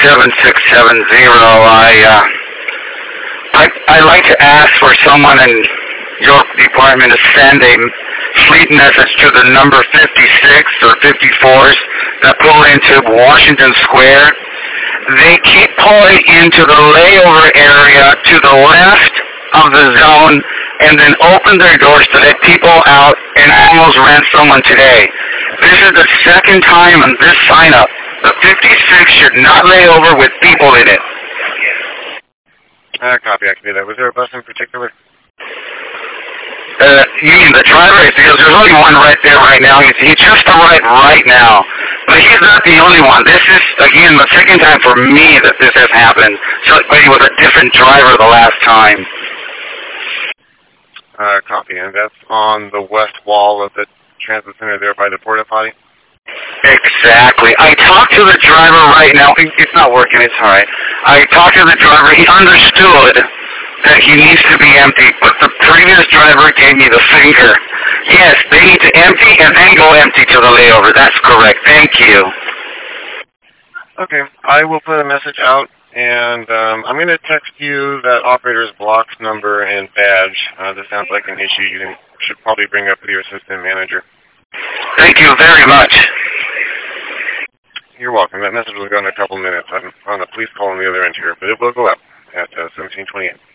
I'd like to ask for someone in your department to send a fleet message to the number 56 or 54s that pull into Washington Square. They keep pulling into the layover area to the left of the zone and then open their doors to let people out and almost ran someone today. This is the second time on this sign-up. The 56 should not lay over with people in it. Copy, I can do that. Was there a bus in particular? You mean the driver? There's only one right there right now. He just arrived right now. But he's not the only one. This is, again, the second time for me that this has happened. So, but he was a different driver the last time. Copy, and that's on the west wall of the transit center there by the porta potty? Exactly. I talked to the driver right now. It's not working. It's all right. I talked to the driver. He understood that he needs to be empty, but the previous driver gave me the finger. Yes, they need to empty and then go empty to the layover. That's correct. Thank you. Okay. I will put a message out, and I'm going to text you that operator's blocks number and badge. This sounds like an issue you should probably bring up with your assistant manager. Thank you very much. You're welcome. That message will go in a couple minutes. I'm on a police call on the other end here, but it will go up at 1728.